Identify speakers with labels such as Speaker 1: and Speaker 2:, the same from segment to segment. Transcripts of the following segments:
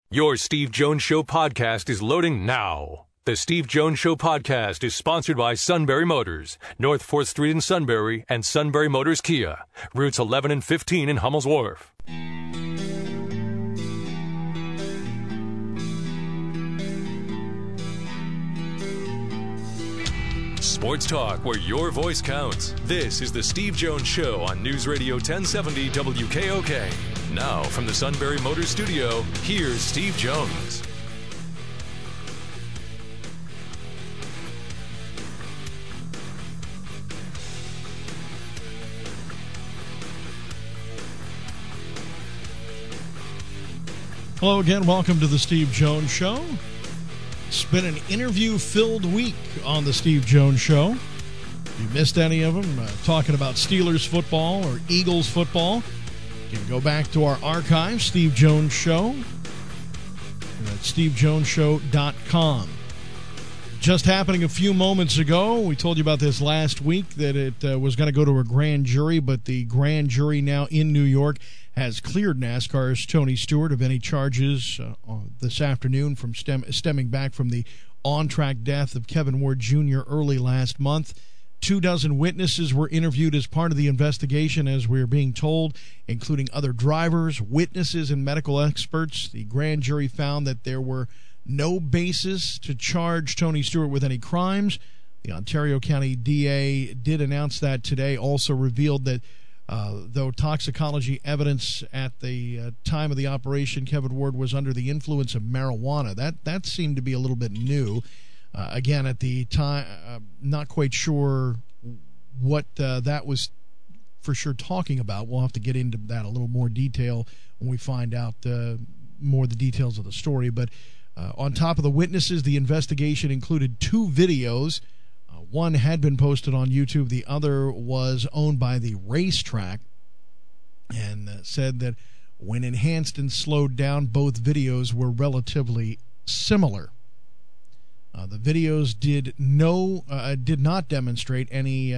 Speaker 1: Your Steve Jones Show podcast is loading now. The Steve Jones Show podcast is sponsored by Sunbury Motors, North 4th Street in Sunbury, and Sunbury Motors Kia, routes 11 and 15 in Hummel's Wharf. Sports talk where your voice counts. This is the Steve Jones Show on News Radio 1070 WKOK. Now, from the Sunbury Motors Studio, here's Steve Jones.
Speaker 2: Hello again. Welcome to the Steve Jones Show. It's been an interview-filled week on the Steve Jones Show. If you missed any of them, talking about Steelers football or Eagles football, you can go back to our archive, Steve Jones Show, at stevejonesshow.com. Just happening a few moments ago, we told you about this last week, that it was going to go to a grand jury, but the grand jury now in New York has cleared NASCAR's Tony Stewart of any charges this afternoon from stemming back from the on-track death of Kevin Ward Jr. early last month. 24 witnesses were interviewed as part of the investigation, as we are being told, including other drivers, witnesses, and medical experts. The grand jury found that there were no basis to charge Tony Stewart with any crimes. The Ontario County DA did announce that today, also revealed that though toxicology evidence at the time of the operation, Kevin Ward was under the influence of marijuana. That seemed to be a little bit new. Again, at the time, not quite sure what that was for sure talking about. We'll have to get into that a little more detail when we find out more of the details of the story. But on top of the witnesses, the investigation included 2 videos. One had been posted on YouTube. The other was owned by the racetrack, and said that when enhanced and slowed down, both videos were relatively similar. The videos did not demonstrate any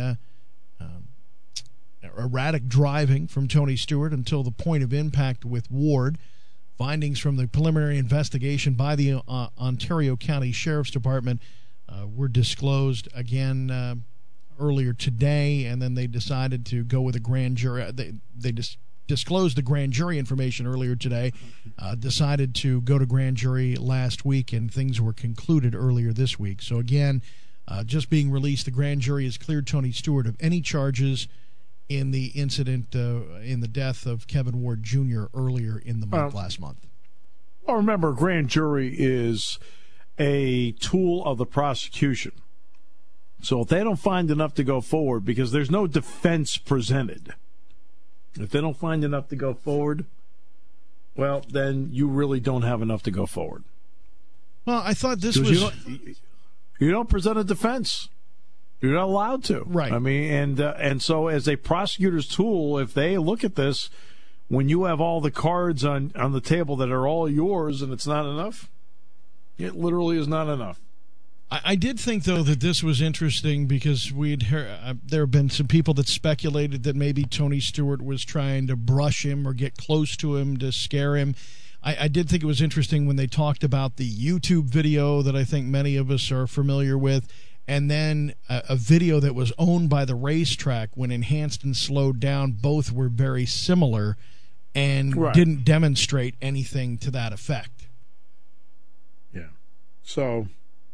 Speaker 2: erratic driving from Tony Stewart until the point of impact with Ward. Findings from the preliminary investigation by the Ontario County Sheriff's Department were disclosed again earlier today, and then they decided to go with a grand jury. They disclosed the grand jury information earlier today, decided to go to grand jury last week, and things were concluded earlier this week. So again, just being released, the grand jury has cleared Tony Stewart of any charges in the incident, in the death of Kevin Ward Jr. earlier in the month, last month.
Speaker 3: Well, remember, grand jury is a tool of the prosecution. So if they don't find enough to go forward, because there's no defense presented, if they don't find enough to go forward, well, then you really don't have enough to go forward.
Speaker 2: Well, I thought this was...
Speaker 3: You don't present a defense. You're not allowed to.
Speaker 2: Right.
Speaker 3: I mean, and so as a prosecutor's tool, if they look at this, when you have all the cards on the table that are all yours and it's not enough, it literally is not enough.
Speaker 2: I did think, though, that this was interesting because we'd heard, there have been some people that speculated that maybe Tony Stewart was trying to brush him or get close to him to scare him. I did think it was interesting when they talked about the YouTube video that I think many of us are familiar with, and then a video that was owned by the racetrack. When enhanced and slowed down, both were very similar and didn't demonstrate anything to that effect.
Speaker 3: Yeah. So,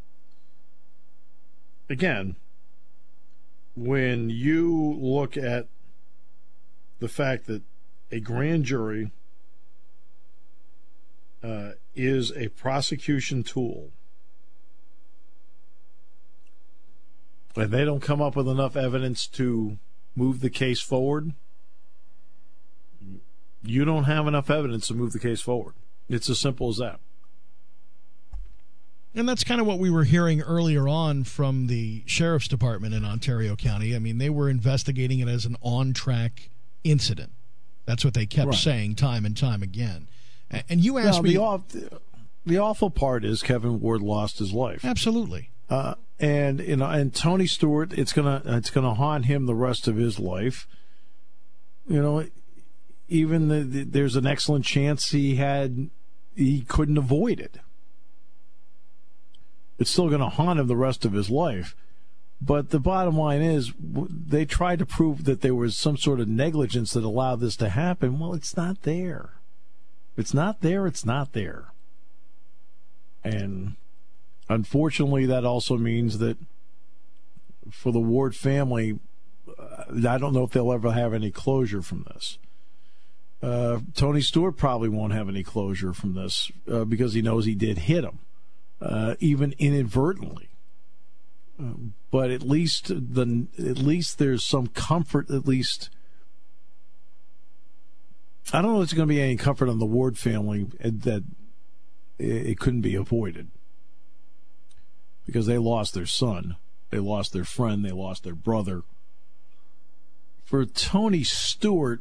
Speaker 3: again, when you look at the fact that a grand jury is a prosecution tool, and they don't come up with enough evidence to move the case forward, you don't have enough evidence to move the case forward. It's as simple as that.
Speaker 2: And that's kind of what we were hearing earlier on from the Sheriff's Department in Ontario County. I mean, they were investigating it as an on-track incident. That's what they kept saying time and time again. And you asked me...
Speaker 3: The awful part is Kevin Ward lost his life.
Speaker 2: Absolutely.
Speaker 3: And Tony Stewart, it's gonna haunt him the rest of his life. You know, even there's an excellent chance he had he couldn't avoid it. It's still going to haunt him the rest of his life. But the bottom line is, they tried to prove that there was some sort of negligence that allowed this to happen. Well, it's not there. It's not there. It's not there. And unfortunately, that also means that for the Ward family, I don't know if they'll ever have any closure from this. Tony Stewart probably won't have any closure from this because he knows he did hit him, even inadvertently. But at least there's some comfort. At least I don't know if there's going to be any comfort on the Ward family that it couldn't be avoided because they lost their son, they lost their friend, they lost their brother. For Tony Stewart,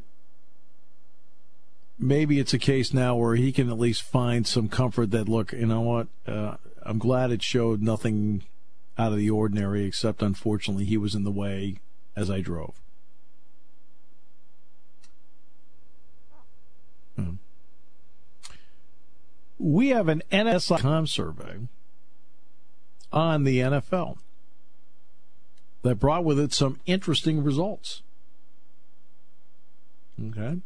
Speaker 3: maybe it's a case now where he can at least find some comfort that, look, you know what, I'm glad it showed nothing out of the ordinary, except unfortunately he was in the way as I drove. We have an NSI.com survey on the NFL that brought with it some interesting results. Okay.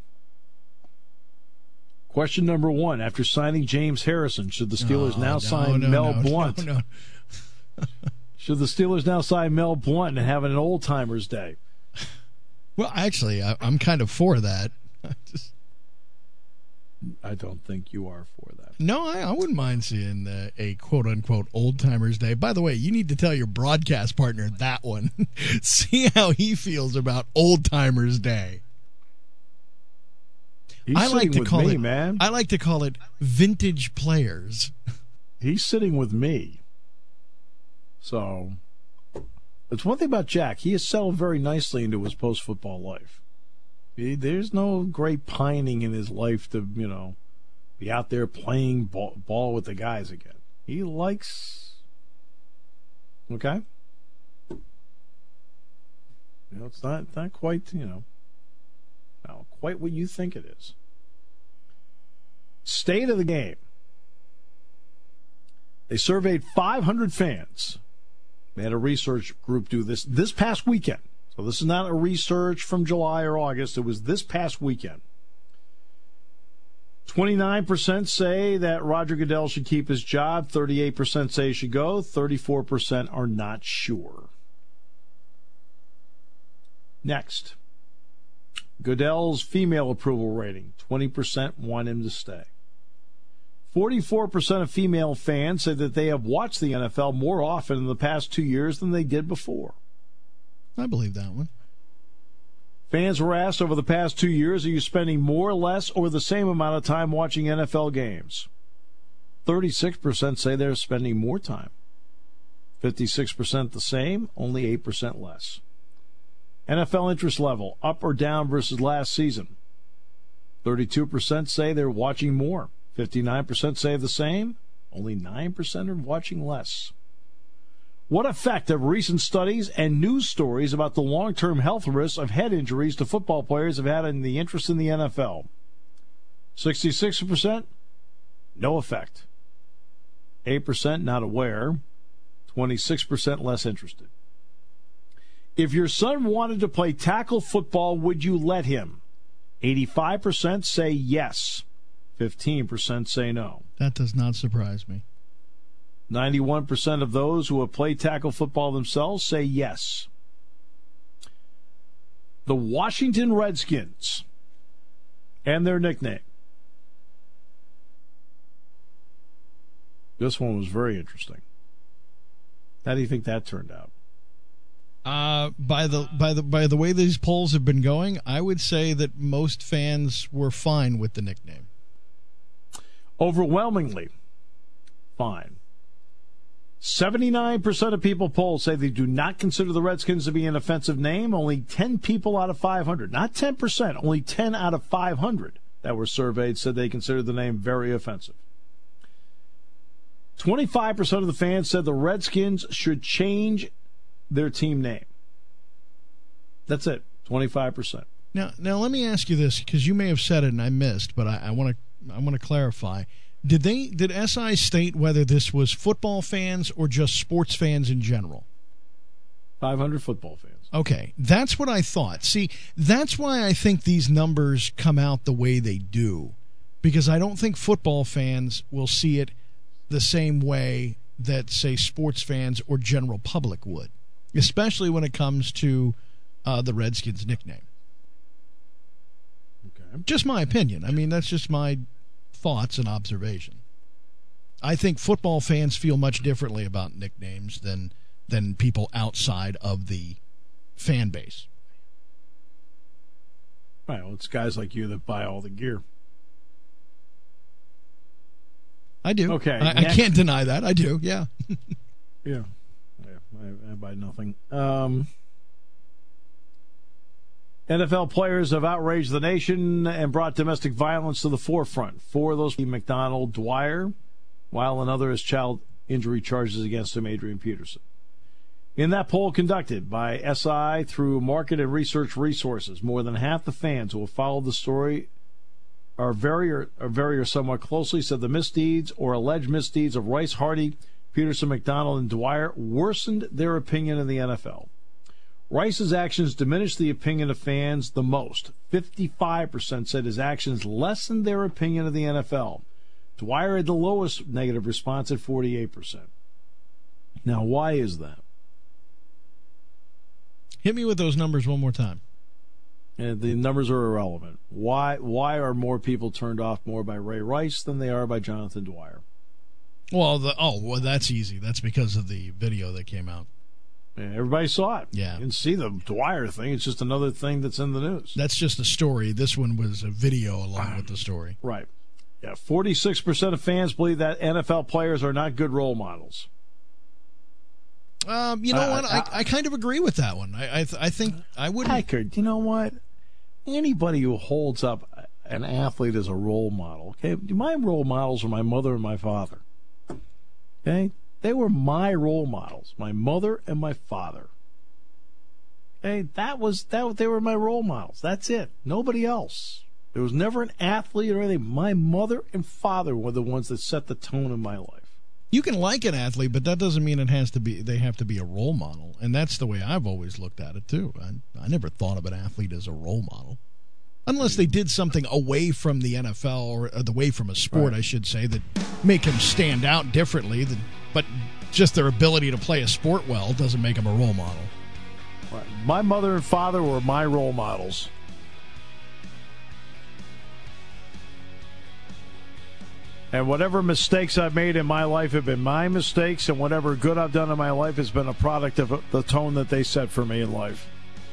Speaker 3: Question number 1. After signing James Harrison, should the Steelers sign Mel Blount?
Speaker 2: No.
Speaker 3: Should the Steelers now sign Mel Blount and have an old-timers day?
Speaker 2: Well, actually, I'm kind of for that.
Speaker 3: I don't think you are for that.
Speaker 2: No, I wouldn't mind seeing a quote-unquote old-timers day. By the way, you need to tell your broadcast partner that one. See how he feels about old-timers day.
Speaker 3: I like to call it, man.
Speaker 2: I like to call it vintage players.
Speaker 3: He's sitting with me. So, it's one thing about Jack. He has settled very nicely into his post-football life. There's no great pining in his life to, be out there playing ball with the guys again. He likes, okay? It's not quite, not quite what you think it is. State of the game. They surveyed 500 fans. They had a research group do this past weekend. So this is not a research from July or August. It was this past weekend. 29% say that Roger Goodell should keep his job. 38% say he should go. 34% are not sure. Next. Goodell's female approval rating. 20% want him to stay. 44% of female fans say that they have watched the NFL more often in the past 2 years than they did before.
Speaker 2: I believe that one.
Speaker 3: Fans were asked over the past 2 years, are you spending more, less, or the same amount of time watching NFL games? 36% say they're spending more time. 56% the same, only 8% less. NFL interest level, up or down versus last season? 32% say they're watching more. 59% say the same. Only 9% are watching less. What effect have recent studies and news stories about the long-term health risks of head injuries to football players have had in the interest in the NFL? 66%, no effect. 8% not aware. 26% less interested. If your son wanted to play tackle football, would you let him? 85% say yes. 15% say no.
Speaker 2: That does not surprise me.
Speaker 3: 91% of those who have played tackle football themselves say yes. The Washington Redskins and their nickname. This one was very interesting. How do you think that turned out?
Speaker 2: By the way these polls have been going, I would say that most fans were fine with the nickname.
Speaker 3: Overwhelmingly fine. 79% of people polled say they do not consider the Redskins to be an offensive name. Only 10 people out of 500, not 10%, only 10 out of 500 that were surveyed said they considered the name very offensive. 25% of the fans said the Redskins should change their team name. That's it, 25%.
Speaker 2: Now let me ask you this, because you may have said it and I missed, but I want to clarify. Did SI state whether this was football fans or just sports fans in general?
Speaker 3: 500 football fans.
Speaker 2: Okay, that's what I thought. See, that's why I think these numbers come out the way they do, because I don't think football fans will see it the same way that, say, sports fans or general public would, especially when it comes to the Redskins nickname.
Speaker 3: Okay.
Speaker 2: Just my opinion. I mean, that's just my thoughts and observation. I think football fans feel much differently about nicknames than people outside of the fan base.
Speaker 3: Right, well, it's guys like you that buy all the gear.
Speaker 2: I do.
Speaker 3: Okay.
Speaker 2: I can't deny that. I do, yeah.
Speaker 3: Yeah. I buy nothing. NFL players have outraged the nation and brought domestic violence to the forefront. 4 of those, McDonald Dwyer, while another is child injury charges against him, Adrian Peterson. In that poll conducted by SI through market and research resources, more than half the fans who have followed the story are very or somewhat closely said the misdeeds or alleged misdeeds of Rice, Hardy, Peterson, McDonald, and Dwyer worsened their opinion of the NFL. Rice's actions diminished the opinion of fans the most. 55% said his actions lessened their opinion of the NFL. Dwyer had the lowest negative response at 48%. Now, why is that?
Speaker 2: Hit me with those numbers one more time.
Speaker 3: The numbers are irrelevant. Why are more people turned off more by Ray Rice than they are by Jonathan Dwyer?
Speaker 2: Well, that's easy. That's because of the video that came out.
Speaker 3: Yeah, everybody saw it.
Speaker 2: Yeah.
Speaker 3: You didn't see the Dwyer thing. It's just another thing that's in the news.
Speaker 2: That's just a story. This one was a video along with the story.
Speaker 3: Right. Yeah, 46% of fans believe that NFL players are not good role models.
Speaker 2: You know what? I kind of agree with that one. I think I wouldn't.
Speaker 3: Packard, you know what? Anybody who holds up an athlete as a role model, okay? My role models are my mother and my father. Okay? They were my role models, my mother and my father. Okay? They were my role models. That's it. Nobody else. There was never an athlete or anything. My mother and father were the ones that set the tone in my life.
Speaker 2: You can like an athlete, but that doesn't mean they have to be a role model. And that's the way I've always looked at it, too. I never thought of an athlete as a role model. Unless they did something away from the NFL or away from a sport, right, I should say, that make them stand out differently. But just their ability to play a sport well doesn't make them a role model.
Speaker 3: Right. My mother and father were my role models. And whatever mistakes I've made in my life have been my mistakes, and whatever good I've done in my life has been a product of the tone that they set for me in life.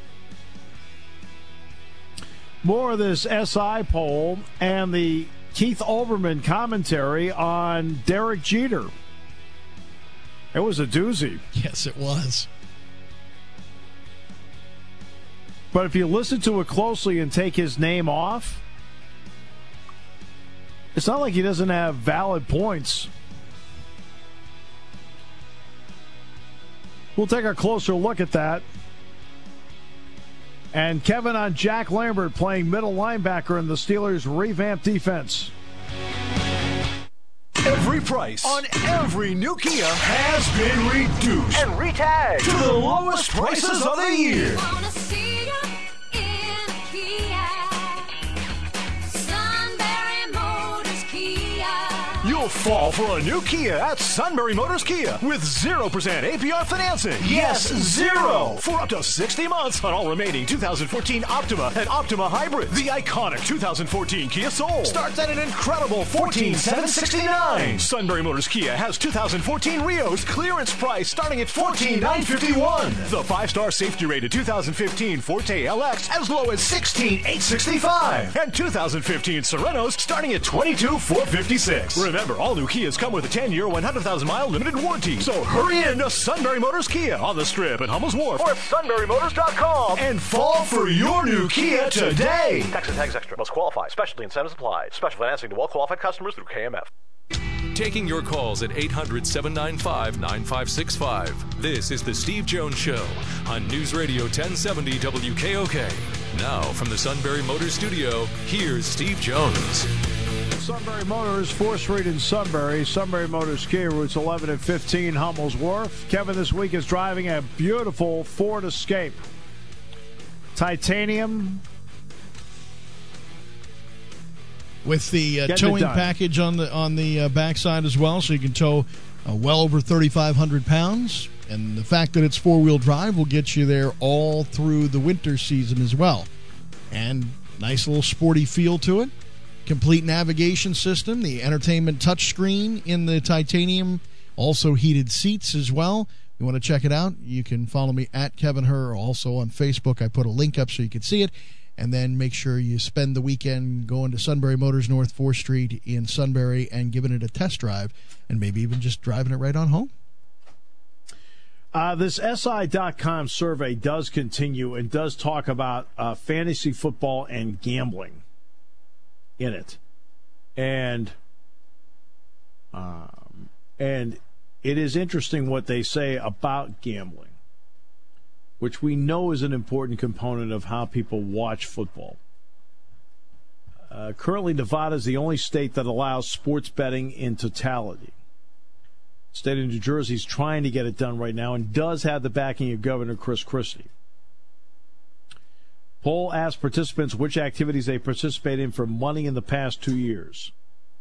Speaker 3: More of this SI poll and the Keith Olbermann commentary on Derek Jeter. It was a doozy.
Speaker 2: Yes, it was.
Speaker 3: But if you listen to it closely and take his name off, it's not like he doesn't have valid points. We'll take a closer look at that. And Kevin on Jack Lambert playing middle linebacker in the Steelers' revamped defense.
Speaker 4: Every price on every new Kia has been reduced
Speaker 5: and retagged
Speaker 4: to the lowest prices of the year. You'll fall for a new Kia at Sunbury Motors Kia with 0% APR financing. Yes, 0 for up to 60 months on all remaining 2014 Optima and Optima Hybrids. The iconic 2014 Kia Soul starts at an incredible $14,769. Sunbury Motors Kia has 2014 Rios clearance price starting at $14,951. The 5-star safety-rated 2015 Forte LX as low as $16,865. And 2015 Serenos starting at $22,456. Remember, all new Kias come with a 10-year, 100,000-mile limited warranty. So hurry in to Sunbury Motors Kia on the Strip at Hummel's Wharf
Speaker 5: or sunburymotors.com
Speaker 4: and fall for your new Kia today.
Speaker 5: Tax and tags extra. Must qualify. Specialty incentives applied. Special financing to well-qualified customers through KMF.
Speaker 1: Taking your calls at 800-795-9565. This is The Steve Jones Show on News Radio 1070 WKOK. Now, from the Sunbury Motors Studio, here's Steve Jones.
Speaker 3: Sunbury Motors, 4th Street in Sunbury. Sunbury Motors Kia, routes 11 and 15, Hummel's Wharf. Kevin this week is driving a beautiful Ford Escape. Titanium.
Speaker 2: With the towing package on the backside as well, so you can tow well over 3,500 pounds. And the fact that it's four-wheel drive will get you there all through the winter season as well. And nice little sporty feel to it. Complete navigation system, the entertainment touchscreen in the Titanium, also heated seats as well. You want to check it out, you can follow me at Kevin Herr, also on Facebook. I put a link up so you can see it. And then make sure you spend the weekend going to Sunbury Motors, North 4th Street in Sunbury, and giving it a test drive, and maybe even just driving it right on home.
Speaker 3: This SI.com survey does continue and does talk about fantasy football and gambling in it. And it is interesting what they say about gambling, which we know is an important component of how people watch football. Currently, Nevada is the only state that allows sports betting in totality. The state of New Jersey is trying to get it done right now and does have the backing of Governor Chris Christie. Poll asked participants which activities they participate in for money in the past 2 years.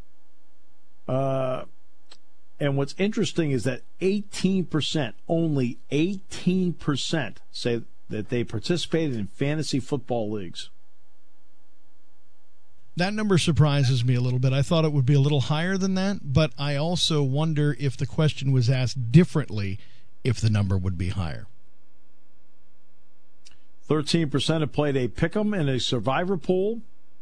Speaker 3: And what's interesting is that 18%, only 18%, say that they participated in fantasy football leagues.
Speaker 2: That number surprises me a little bit. I thought it would be a little higher than that, but I also wonder if the question was asked differently, if the number would be higher.
Speaker 3: 13% have played a pick'em in a survivor pool.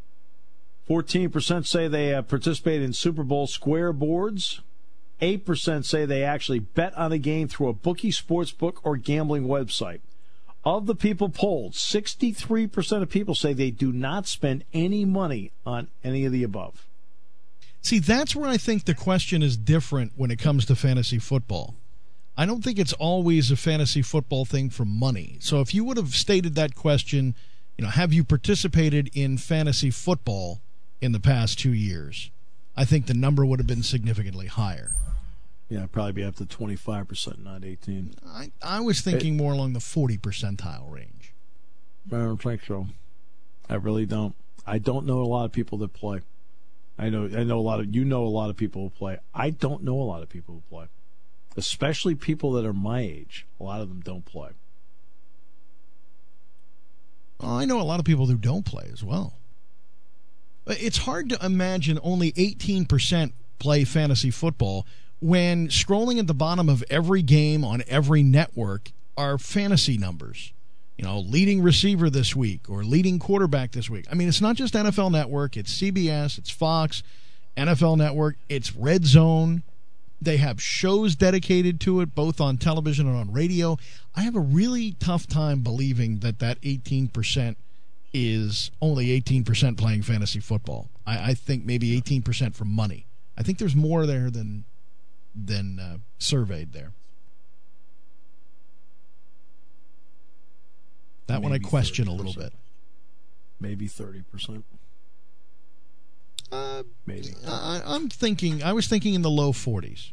Speaker 3: 14% say they have participated in Super Bowl square boards. 8% say they actually bet on a game through a bookie, sportsbook, or gambling website. Of the people polled, 63% of people say they do not spend any money on any of the above.
Speaker 2: See, that's where I think the question is different when it comes to fantasy football. I don't think it's always a fantasy football thing for money. So if you would have stated that question, have you participated in fantasy football in the past 2 years, I think the number would have been significantly higher.
Speaker 3: Yeah, it'd probably be up to 25%, not 18.
Speaker 2: I was thinking more along the 40 percentile range.
Speaker 3: I don't think so. I really don't. I don't know a lot of people that play. I know a lot of a lot of people who play. I don't know a lot of people who play, especially people that are my age. A lot of them don't play.
Speaker 2: Well, I know a lot of people who don't play as well. It's hard to imagine only 18% play fantasy football when scrolling at the bottom of every game on every network are fantasy numbers. Leading receiver this week or leading quarterback this week. I mean, it's not just NFL Network. It's CBS, it's Fox, NFL Network, it's Red Zone. They have shows dedicated to it, both on television and on radio. I have a really tough time believing that 18% is only 18% playing fantasy football. I think maybe 18% for money. I think there's more there than surveyed there. That maybe one I question 30%. A little bit.
Speaker 3: Maybe 30%. Maybe.
Speaker 2: I was thinking in the low 40s.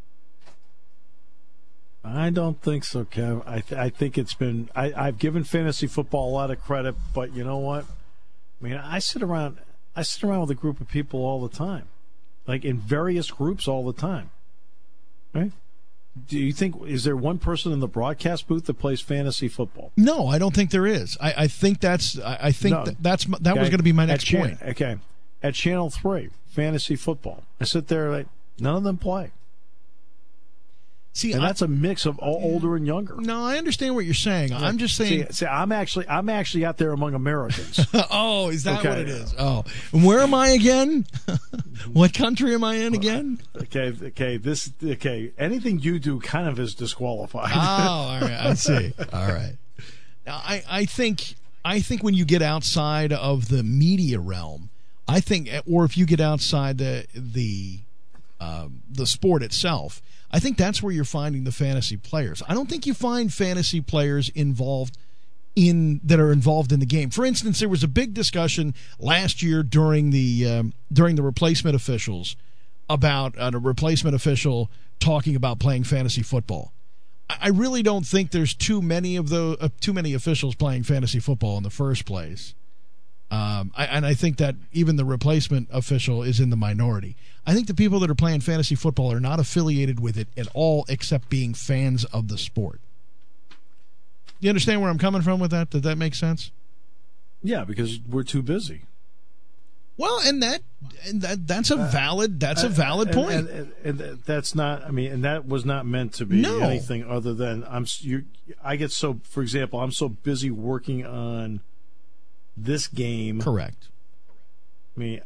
Speaker 3: I don't think so, Kev. I think it's been. I've given fantasy football a lot of credit, but you know what? I mean, I sit around with a group of people all the time, like in various groups all the time. Right? Do you think, is there one person in the broadcast booth that plays fantasy football?
Speaker 2: No, I don't think there is. I think that was going to be my next point.
Speaker 3: Okay. At Channel 3, fantasy football. I sit there, like, none of them play.
Speaker 2: See,
Speaker 3: and that's a mix of older and younger.
Speaker 2: No, I understand what you're saying. Yeah. I'm just saying.
Speaker 3: See, I'm actually out there among Americans.
Speaker 2: Oh, is that what it is? Oh, and where am I again? What country am I in again?
Speaker 3: Okay. Anything you do kind of is disqualified.
Speaker 2: Oh, all right. I see. All right. Now, I think when you get outside of the media realm, or if you get outside the sport itself, I think that's where you're finding the fantasy players. I don't think you find fantasy players involved that are involved in the game. For instance, there was a big discussion last year during the replacement officials about a replacement official talking about playing fantasy football. I really don't think there's too many officials playing fantasy football in the first place. I think that even the replacement official is in the minority. I think the people that are playing fantasy football are not affiliated with it at all, except being fans of the sport. You understand where I'm coming from with that? Did that make sense?
Speaker 3: Yeah, because we're too busy.
Speaker 2: Well, and that's a valid point.
Speaker 3: And that's not. I mean, and that was not meant to be anything other than I get so. For example, I'm so busy working on this game.
Speaker 2: Correct.
Speaker 3: I mean,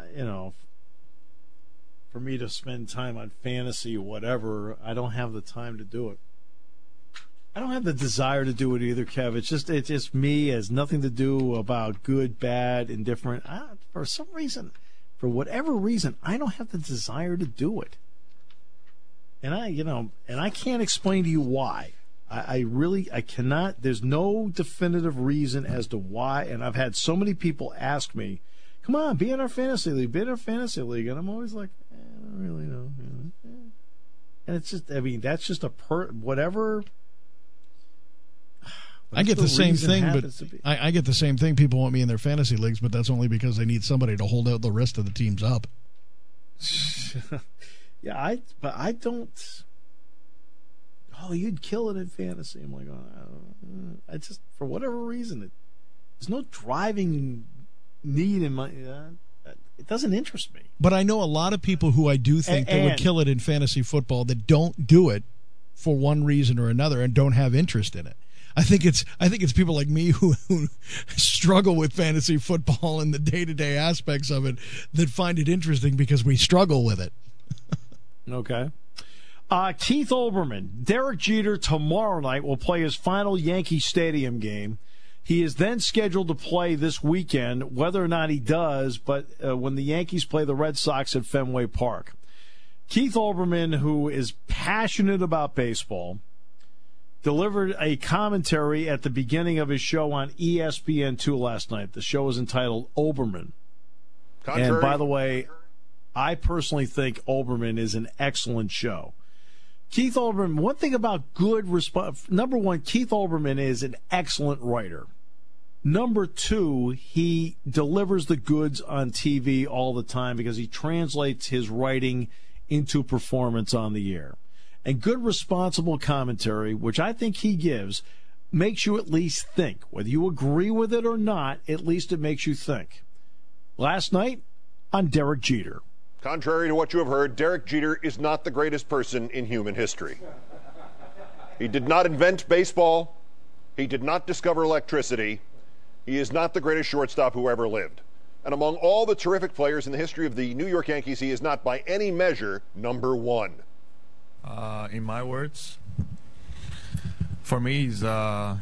Speaker 3: for me to spend time on fantasy or whatever, I don't have the time to do it. I don't have the desire to do it either, Kev. It's just me. It has nothing to do about good, bad, indifferent. For some reason, for whatever reason, I don't have the desire to do it. And I can't explain to you why. I cannot. There's no definitive reason as to why. And I've had so many people ask me, "Come on, be in our fantasy league. Be in our fantasy league." And I'm always like, I don't really know. And it's just, that's just whatever.
Speaker 2: I get the same thing, but I get the same thing. People want me in their fantasy leagues, but that's only because they need somebody to hold out the rest of the teams up.
Speaker 3: Yeah, but I don't. Oh, you'd kill it in fantasy. I'm like, I just, for whatever reason, there's no driving need in my. It doesn't interest me.
Speaker 2: But I know a lot of people who I do think that would kill it in fantasy football that don't do it for one reason or another and don't have interest in it. I think it's people like me who struggle with fantasy football and the day-to-day aspects of it that find it interesting because we struggle with it.
Speaker 3: Okay. Keith Olbermann, Derek Jeter tomorrow night will play his final Yankee Stadium game. He is then scheduled to play this weekend, whether or not he does, but when the Yankees play the Red Sox at Fenway Park. Keith Olbermann, who is passionate about baseball, delivered a commentary at the beginning of his show on ESPN2 last night. The show is entitled Olbermann. And by the way, I personally think Olbermann is an excellent show. Keith Olbermann, one thing about good response, number one, Keith Olbermann is an excellent writer. Number two, he delivers the goods on TV all the time because he translates his writing into performance on the air. And good, responsible commentary, which I think he gives, makes you at least think. Whether you agree with it or not, at least it makes you think. Last night on Derek Jeter.
Speaker 6: Contrary to what you have heard, Derek Jeter is not the greatest person in human history. He did not invent baseball. He did not discover electricity. He is not the greatest shortstop who ever lived. And among all the terrific players in the history of the New York Yankees, he is not by any measure number one.
Speaker 7: In my words, for me, he's, for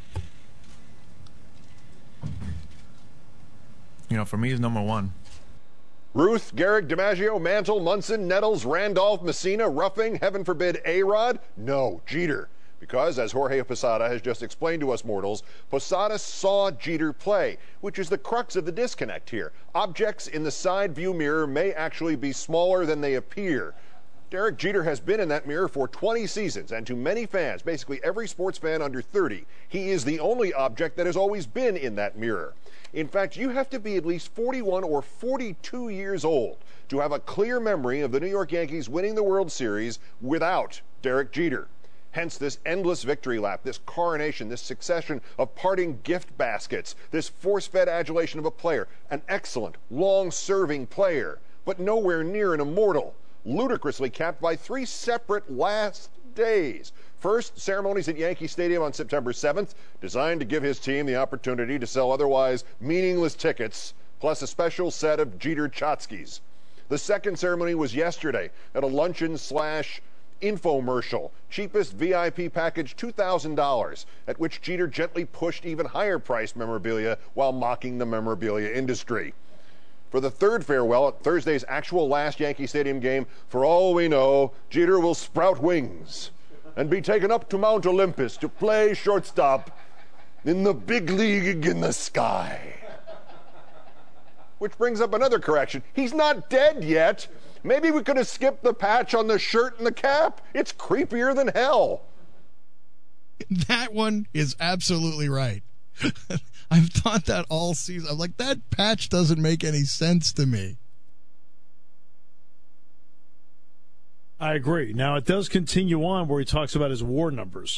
Speaker 7: me, he's number one.
Speaker 6: Ruth, Gehrig, DiMaggio, Mantle, Munson, Nettles, Randolph, Messina, Ruffing, heaven forbid, A-Rod? No, Jeter. Because, as Jorge Posada has just explained to us mortals, Posada saw Jeter play, which is the crux of the disconnect here. Objects in the side view mirror may actually be smaller than they appear. Derek Jeter has been in that mirror for 20 seasons, and to many fans, basically every sports fan under 30, he is the only object that has always been in that mirror. In fact, you have to be at least 41 or 42 years old to have a clear memory of the New York Yankees winning the World Series without Derek Jeter. Hence this endless victory lap, this coronation, this succession of parting gift baskets, this force-fed adulation of a player, an excellent, long-serving player, but nowhere near an immortal. Ludicrously capped by 3 separate last days. First, ceremonies at Yankee Stadium on September 7th, designed to give his team the opportunity to sell otherwise meaningless tickets, plus a special set of Jeter Chotskys. The second ceremony was yesterday at a luncheon/infomercial, cheapest VIP package $2,000, at which Jeter gently pushed even higher priced memorabilia while mocking the memorabilia industry. For the third farewell at Thursday's actual last Yankee Stadium game, for all we know, Jeter will sprout wings and be taken up to Mount Olympus to play shortstop in the big league in the sky. Which brings up another correction. He's not dead yet. Maybe we could have skipped the patch on the shirt and the cap. It's creepier than hell.
Speaker 2: That one is absolutely right. I've thought that all season. I'm like, that patch doesn't make any sense to me.
Speaker 3: I agree. Now, it does continue on where he talks about his WAR numbers.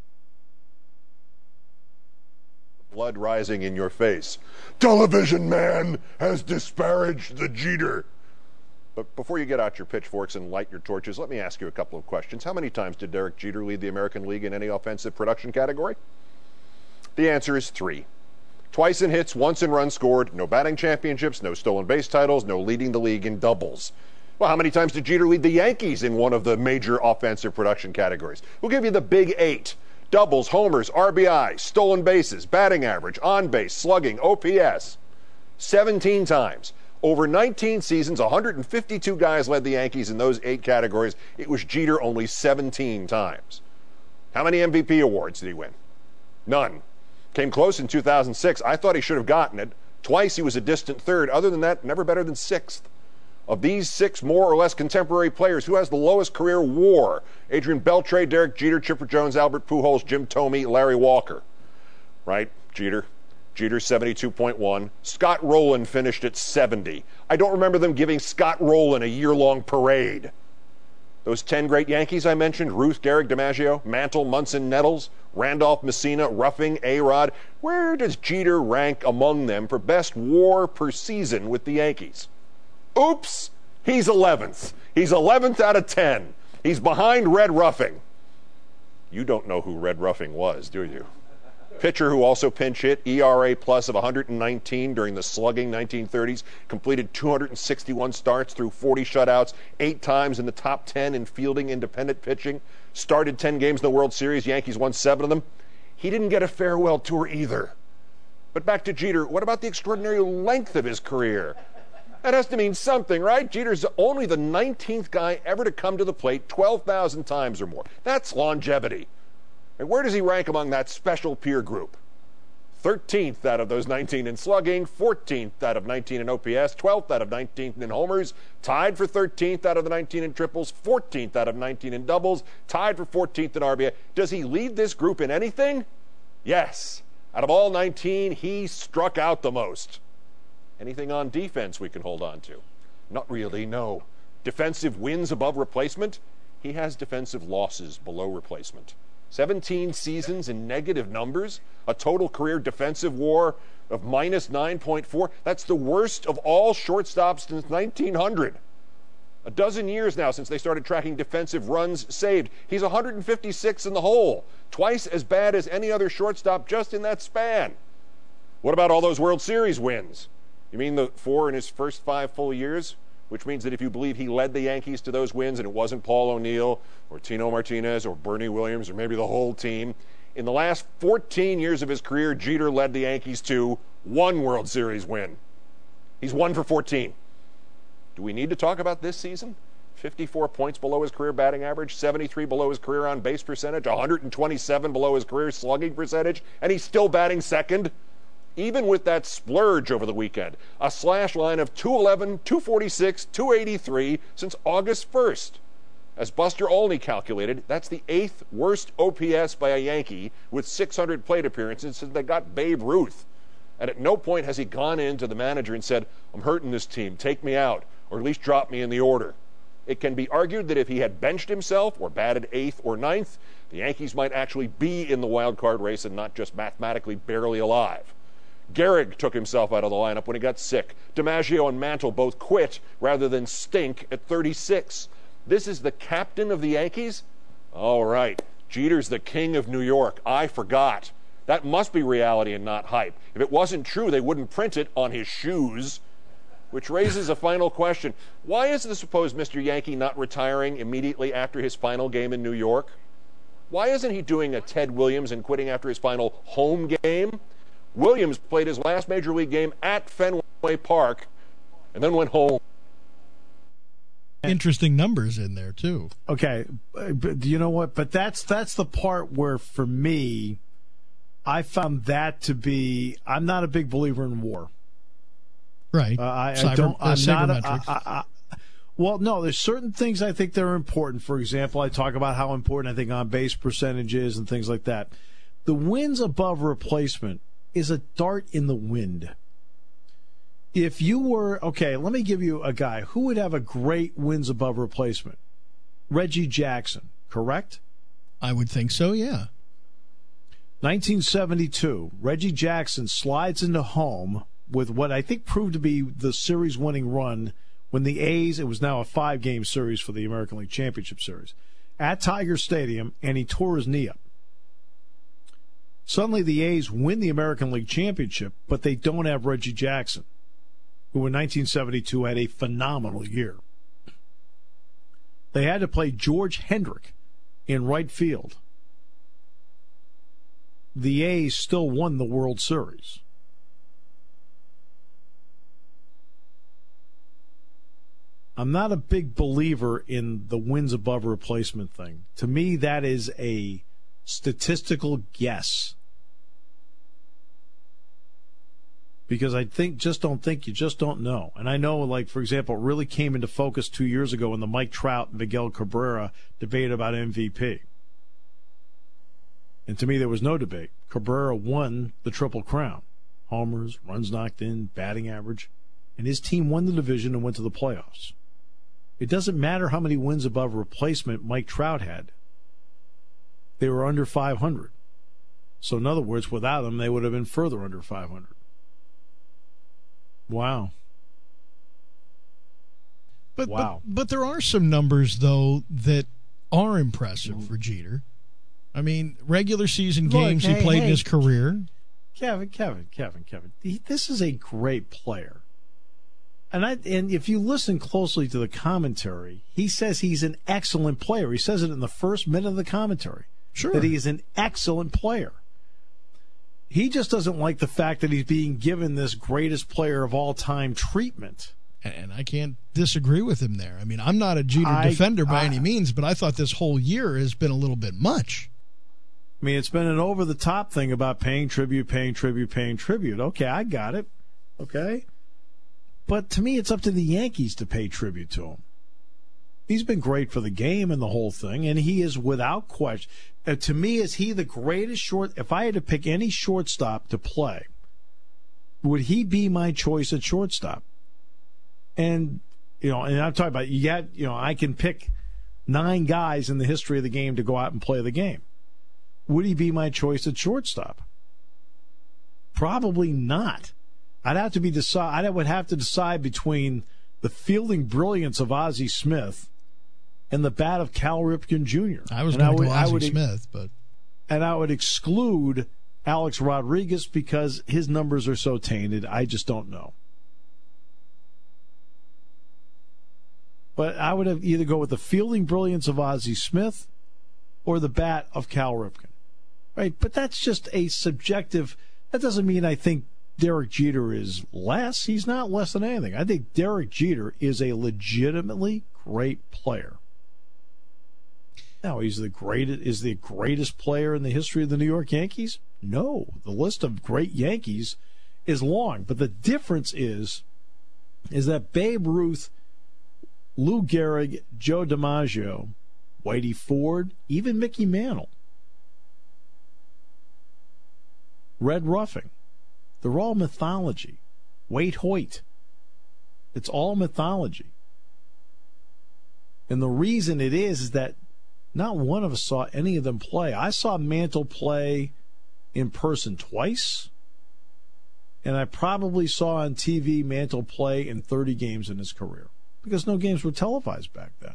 Speaker 6: Blood rising in your face. Television man has disparaged the Jeter. But before you get out your pitchforks and light your torches, let me ask you a couple of questions. How many times did Derek Jeter lead the American League in any offensive production category? The answer is 3. Twice in hits, once in runs scored, no batting championships, no stolen base titles, no leading the league in doubles. Well, how many times did Jeter lead the Yankees in one of the major offensive production categories? We'll give you the big 8. Doubles, homers, RBI, stolen bases, batting average, on base, slugging, OPS. 17 times. Over 19 seasons, 152 guys led the Yankees in those 8 categories. It was Jeter only 17 times. How many MVP awards did he win? None. Came close in 2006. I thought he should have gotten it. Twice he was a distant third. Other than that, never better than 6th. Of these 6 more or less contemporary players, who has the lowest career WAR? Adrian Beltre, Derek Jeter, Chipper Jones, Albert Pujols, Jim Thome, Larry Walker. Right? Jeter 72.1. Scott Rowland finished at 70. I don't remember them giving Scott Rowland a year-long parade. Those 10 great Yankees I mentioned, Ruth, Gehrig, DiMaggio, Mantle, Munson, Nettles, Randolph, Messina, Ruffing, A-Rod, where does Jeter rank among them for best WAR per season with the Yankees? Oops, he's 11th. He's 11th out of 10. He's behind Red Ruffing. You don't know who Red Ruffing was, do you? Pitcher who also pinch hit, ERA plus of 119 during the slugging 1930s, completed 261 starts through 40 shutouts, 8 times in the top 10 in fielding independent pitching, started 10 games in the World Series, Yankees won 7 of them. He didn't get a farewell tour either. But back to Jeter, what about the extraordinary length of his career? That has to mean something, right? Jeter's only the 19th guy ever to come to the plate 12,000 times or more. That's longevity. And where does he rank among that special peer group? 13th out of those 19 in slugging, 14th out of 19 in OPS, 12th out of 19 in homers, tied for 13th out of the 19 in triples, 14th out of 19 in doubles, tied for 14th in RBI. Does he lead this group in anything? Yes. Out of all 19, he struck out the most. Anything on defense we can hold on to? Not really, no. Defensive wins above replacement? He has defensive losses below replacement. 17 seasons in negative numbers, a total career defensive WAR of minus 9.4. That's the worst of all shortstops since 1900. A dozen years now since they started tracking defensive runs saved. He's 156 in the hole, twice as bad as any other shortstop just in that span. What about all those World Series wins? You mean the 4 in his first 5 full years? Which means that if you believe he led the Yankees to those wins and it wasn't Paul O'Neill or Tino Martinez or Bernie Williams or maybe the whole team, in the last 14 years of his career, Jeter led the Yankees to 1 World Series win. He's 1 for 14. Do we need to talk about this season? 54 points below his career batting average, 73 below his career on base percentage, 127 below his career slugging percentage, and he's still batting second. Even with that splurge over the weekend, a slash line of 211, 246, 283 since August 1st. As Buster Olney calculated, that's the 8th worst OPS by a Yankee with 600 plate appearances since they got Babe Ruth. And at no point has he gone in to the manager and said, I'm hurting this team, take me out, or at least drop me in the order. It can be argued that if he had benched himself or batted 8th or 9th, the Yankees might actually be in the wild card race and not just mathematically barely alive. Gehrig took himself out of the lineup when he got sick. DiMaggio and Mantle both quit rather than stink at 36. This is the captain of the Yankees? All right. Jeter's the king of New York. I forgot. That must be reality and not hype. If it wasn't true, they wouldn't print it on his shoes. Which raises a final question. Why is the supposed Mr. Yankee not retiring immediately after his final game in New York? Why isn't he doing a Ted Williams and quitting after his final home game? Williams played his last major league game at Fenway Park and then went home.
Speaker 2: Interesting numbers in there, too.
Speaker 3: Okay, but you know what? But that's the part where, for me, I found that to be. I'm not a big believer in war.
Speaker 2: Right.
Speaker 3: I don't. I'm not. Well, no. There's certain things I think that are important. For example, I talk about how important I think on-base percentage is and things like that. The wins above replacement is a dart in the wind. If you were okay, let me give you a guy who would have a great wins above replacement. Reggie Jackson, correct?
Speaker 2: I would think so. Yeah.
Speaker 3: 1972, Reggie Jackson slides into home with what I think proved to be the series-winning run when the A's, it was now a 5-game series for the American League Championship Series, at Tiger Stadium, and he tore his knee up. Suddenly the A's win the American League Championship, but they don't have Reggie Jackson, who in 1972 had a phenomenal year. They had to play George Hendrick in right field. The A's still won the World Series. I'm not a big believer in the wins above replacement thing. To me, that is a statistical guess. Because I don't think you just don't know. And I know, like, for example, it really came into focus 2 years ago when the Mike Trout and Miguel Cabrera debate about MVP. And to me, there was no debate. Cabrera won the Triple Crown. Homers, runs knocked in, batting average. And his team won the division and went to the playoffs. It doesn't matter how many wins above replacement Mike Trout had. They were under 500. So in other words, without him, they would have been further under 500. Wow.
Speaker 2: But there are some numbers, though, that are impressive for Jeter. I mean, regular season games he played in his career.
Speaker 3: Kevin. This is a great player. And if you listen closely to the commentary, he says he's an excellent player. He says it in the first minute of the commentary.
Speaker 2: Sure.
Speaker 3: That he is an excellent player. He just doesn't like the fact that he's being given this greatest player of all time treatment.
Speaker 2: And I can't disagree with him there. I mean, I'm not a Jeter defender by any means, but I thought this whole year has been a little bit much.
Speaker 3: I mean, it's been an over-the-top thing about paying tribute. Okay, I got it. Okay? But to me, it's up to the Yankees to pay tribute to him. He's been great for the game and the whole thing, and he is without question. To me, is he the greatest short? If I had to pick any shortstop to play, would he be my choice at shortstop? And I'm talking about I can pick 9 guys in the history of the game to go out and play the game. Would he be my choice at shortstop? Probably not. I would have to decide between the fielding brilliance of Ozzie Smith and the bat of Cal Ripken Jr.
Speaker 2: I was going to go Ozzie Smith,
Speaker 3: and I would exclude Alex Rodriguez because his numbers are so tainted. I just don't know. But I would have either go with the fielding brilliance of Ozzie Smith or the bat of Cal Ripken. Right? But that's just a subjective. That doesn't mean I think Derek Jeter is less. He's not less than anything. I think Derek Jeter is a legitimately great player. Now, is the greatest player in the history of the New York Yankees? No. The list of great Yankees is long. But the difference is that Babe Ruth, Lou Gehrig, Joe DiMaggio, Whitey Ford, even Mickey Mantle, Red Ruffing, they're all mythology. Wade Hoyt, it's all mythology. And the reason it is that not one of us saw any of them play. I saw Mantle play in person twice, and I probably saw on TV Mantle play in 30 games in his career because no games were televised back then.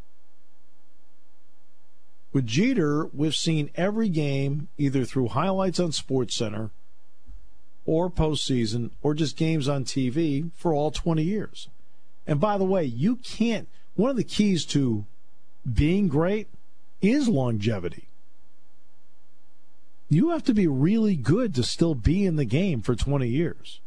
Speaker 3: With Jeter, we've seen every game either through highlights on SportsCenter or postseason or just games on TV for all 20 years. And by the way, one of the keys to being great is longevity. You have to be really good to still be in the game for 20 years.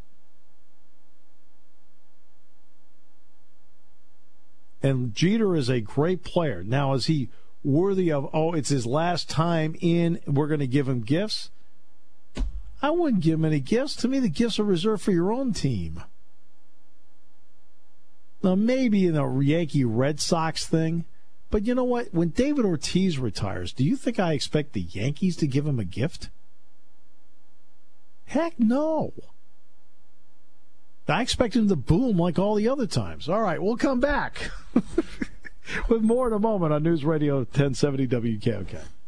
Speaker 3: And Jeter is a great player. Now, is he worthy of, it's his last time in, we're going to give him gifts? I wouldn't give him any gifts. To me, the gifts are reserved for your own team. Now, maybe in a Yankee Red Sox thing, but you know what? When David Ortiz retires, do you think I expect the Yankees to give him a gift? Heck no. I expect him to boom like all the other times. All right, we'll come back with more in a moment on News Radio 1070 WKOK.